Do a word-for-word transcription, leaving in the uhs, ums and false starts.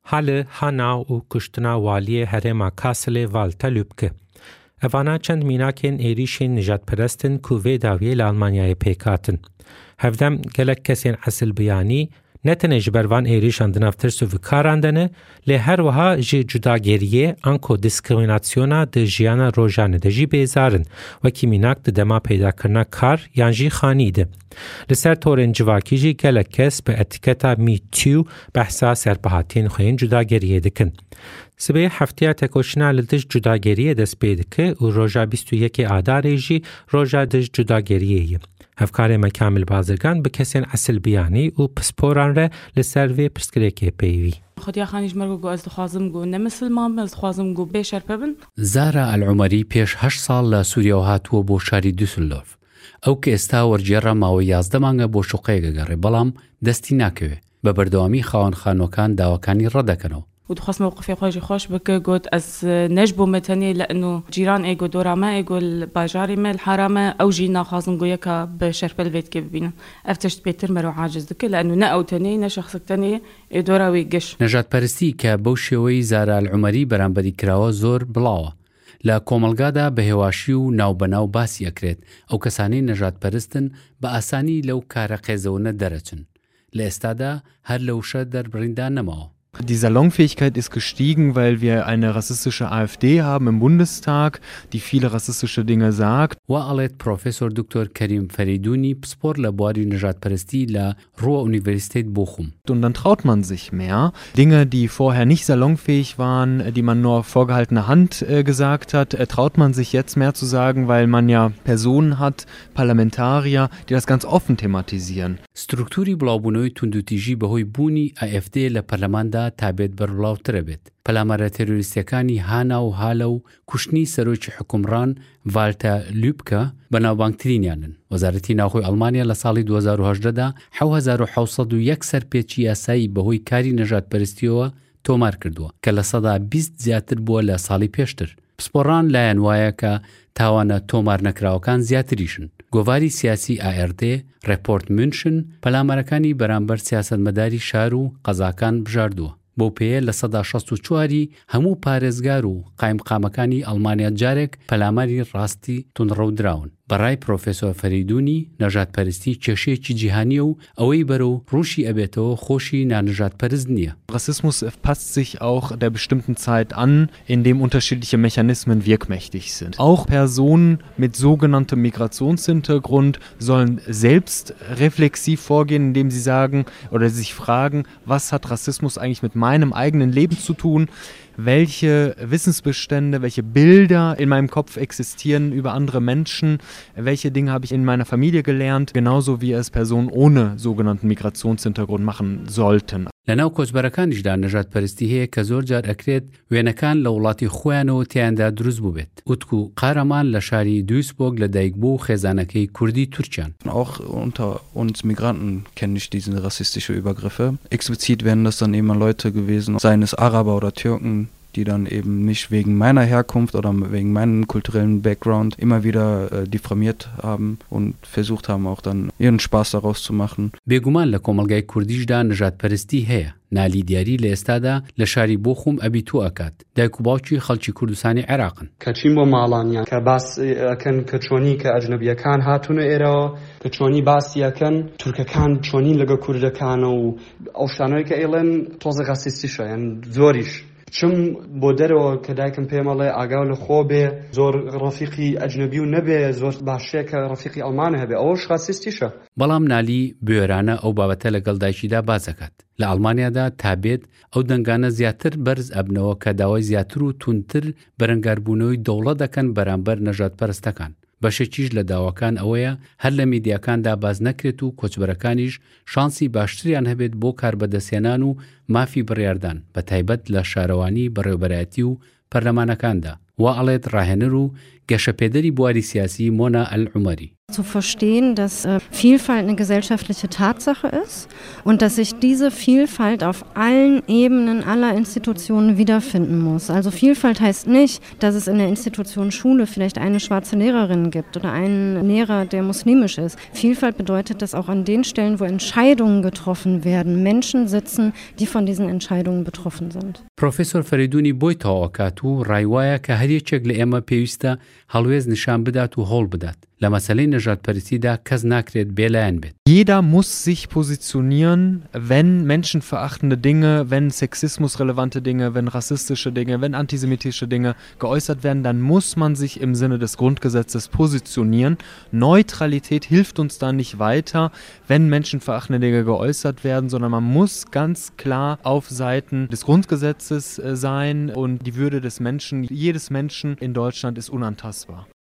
حل هانا و کشتنا والی هرما کاسل والتا لوبکه. اوانا چند میناکین ایریشین نجات پرستن کووی داویه لالمانیای پیکاتن. هفدم گلک کسین اصل بیانی نتنه جبروان ایریشان دنافتر سوفکاراندنه لی هر وها جی جداگیریه انکو دیسکریمیناسیونا ده جیانا روژانه ده جی بیزارن و کی میناک ده دما پیدا کرنا کار یان جی خانی ده. لسر تورن جواکی جی گلک کس به اتیکتا می تیو بحثا سرپهاتین خوین جداگیریه دکن. سبه هفتیا تکوشنا لدش جداگیریه دست بیدکه و روژا بیست و یک آداره جی روژا دش جداگیریه. هفکار ما کامل بازرگان به کسین اصل بیانی و پسپوران را لسر وی پرسکریکی پیوی. خودیا خانیش مرگو گو از دخوازم گو نمسلمان از دخوازم گو بیشر پبن. زارا العمری پیش هشت سال لسوریا و هاتو بو شاری دوسلدورف. او که استاور جرا ماوی یازده مانگا بو شقیقه گره بلام دستی نکوه. ببردوامی خوان خانوکان داوکانی رده کنو. ودخواست موقفي خوشي خوش بك قلت از نجبو متني لأنه جيران ايقو دورا ما ايقو الباجاري ما الحرامة او جينا خاصن قويكا بشرب البيت كيف بينا افتشت بيتر مرو عاجز دك لأنه نأو تاني نشخصك تاني دورا ويقش نجات پرستی که بوشوی زارا العمری برانبری کراوه زور بلاوه لا کۆمەلگادا بەهێواشی و ناوبەناو باسی ئەکرێت ئەو کەسانەی نەژاد پەرستن بە ئاسانی لەو کارە قێزەوە دەرەچن لە ئێستادا هەر لەو شە دەربڕیندا نەماوە. Die Salonfähigkeit ist gestiegen, weil wir eine rassistische AfD haben im Bundestag, die viele rassistische Dinge sagt. وقالت Professor Doktor Karim Feriduni Spor Labori Nejat Peresti la Ruhr Universität Bochum. Und dann traut man sich mehr. Dinge, die vorher nicht salonfähig waren, die man nur vorgehaltene Hand äh, gesagt hat, äh, traut man sich jetzt mehr zu sagen, weil man ja Personen hat, Parlamentarier, die das ganz offen thematisieren. Strukturi بڵاوبوونەوەی توندوتیژی بەهۆی بوونی ئایێفدێ لە پەرلەماندا تابێت بەربڵاوترە بێت. پەلامارە تێرۆریستیەکانی هانا و هالە و کوشتنی سەرۆکی حکومڕان ڤالتە لوبکە بەناوبانگترینیانن. وەزارەتی ناوخۆی ئەڵمانیا لە ساڵی دوو هەزار و هەژدە دا حەوت هەزار و حەوت سەد و یەک سەرپێچی یاسایی بەهۆی کاری نەژاد پەرستیەوە تۆمار کردووە کە لە سەدا بیست زیاتر بووە لە ساڵی پێشتر. پسپۆڕان لایەن وایە کە تاوانە تۆمار نەکراوەکان زیاتریشن. گۆڤاری سیاسی ئا ئێر دێ ڕێپۆرت منشن پەلامارەکانی بەرامبەر سیاسەتمەداری شار و قەزاکان بژاردووە. بۆ پێیە لە سەدا شەست و چواری هەموو پارێزگار و قایمقامەکانی ئەڵمانیا جارێک پەلاماری ڕاستی تونڕەودراون. بەڕای پرۆفێسۆر فەریدونی نەژاد پەرستی کێشەیەکی جیهانیە و ئەوەی بەرەو ڕووشی ئەبێتەوە خۆشی نانەژاد پەرست نییە. Rassismus passt sich auch der bestimmten Zeit an, in dem unterschiedliche Mechanismen wirkmächtig sind. Auch Personen mit sogenanntem Migrationshintergrund sollen selbst reflexiv vorgehen, indem sie sagen oder sich fragen, was hat Rassismus eigentlich mit meinem eigenen Leben zu tun? Welche Wissensbestände, welche Bilder in meinem Kopf existieren über andere Menschen, welche Dinge habe ich in meiner Familie gelernt, genauso wie es Personen ohne sogenannten Migrationshintergrund machen sollten. لەناو کۆچبەرەکانیشدا نەژاد پەرستی هەیە کە زۆر جار ئەکرێت وێنەکان لە وڵاتی خۆیانەوە تیاندا دروست بوو بێت. وتکو قارەمان لە شاری دویسبۆرگ لە دایکبوو خێزانەکەی کوردی تورکیان. Auch unter uns Migranten kenne ich diese rassistische Übergriffe. Explizit wären das dann eben Leute gewesen, seien es Araber oder Türken, die dann eben nicht wegen meiner Herkunft oder wegen meinem kulturellen Background immer wieder äh, diffamiert haben und versucht haben, auch dann ihren Spaß daraus zu machen. بێگومان لە کۆمەلگای کوردیشدا نەژاد پەرستی هەیە. نالی دیاری لە ئێستادا لە شاری بۆخوم ئەبیتوو ئەکات. دایک و باوکی خەڵکی کوردستانی عێراقن. کەچین بۆ ماڵانیان کە باس ئەکەن کە چۆنی کە ئەجنەبیەکان هاتوونە ئێرەوە کە چۆنی باسی ئەکەن تورکەکان چۆنین لەگە کوردەکانە و ئەو شتانەوەی کە ئێڵێن تۆزە ڕاسیستیشە یان زۆریش. چم بۆ دەرەوە کە دایکم پێمەڵێ ئاگاو لە خۆ بێ زۆر ڕەفیقی ئەجنەبی و نەبێ زۆر باشەیە کە ڕەفیقی ئەڵمانە هەبێ ئەوەش ڕاسیستیشە. بەڵام نالی بوێرانە ئەو بابەتە لەگەڵ دایکیدا باز دەکات. لە ئەڵمانیادا تابێت ئەو دەنگانە زیاتر بەرز ئەبنەوە کە داوای زیاتر و تونتر بەرەنگاربوونەوەی دەوڵەت دەکەن بەرامبەر نەژاد پەرستەکان. بەشێکیش لە داواکان ئەوەیە هەر لە میدیاکاندا باز نەکرێت و کۆچبەرەکانیش شانسی باشتریان هەبێت بۆ کاربەدەستێنان و مافی بڕیاردان بە تایبەت لە شارەوانی بەڕێوەبەرایەتی و پەرلەمانەکاندا. وا ئەڵێت ڕاهێنەر و گەشەپێدەری بواری سیاسی مۆنا ئەلعومەری. Zu verstehen, dass äh, Vielfalt eine gesellschaftliche Tatsache ist und dass sich diese Vielfalt auf allen Ebenen aller Institutionen wiederfinden muss. Also Vielfalt heißt nicht, dass es in der Institution Schule vielleicht eine schwarze Lehrerin gibt oder einen Lehrer, der muslimisch ist. Vielfalt bedeutet, dass auch an den Stellen, wo Entscheidungen getroffen werden, Menschen sitzen, die von diesen Entscheidungen betroffen sind. Professor فەریدونی بۆی تەواوەکات و ڕایوایە کە هەریەکێک لە ئێمە پێویستە هەڵوێز نیشان بدات و هەوڵ بدات. لە مەسەلەی نەژادپەرستیدا کەس ناکرێت بێلایەن بێت. Jeder muss sich positionieren, wenn menschenverachtende Dinge, wenn sexismusrelevante Dinge, wenn rassistische Dinge, wenn antisemitische Dinge geäußert werden, dann muss man sich im Sinne des Grundgesetzes positionieren. Neutralität hilft uns da nicht weiter, wenn menschenverachtende Dinge geäußert werden, sondern man muss ganz klar auf Seiten des Grundgesetzes sein und die Würde des Menschen, jedes Menschen in Deutschland ist unantastbar.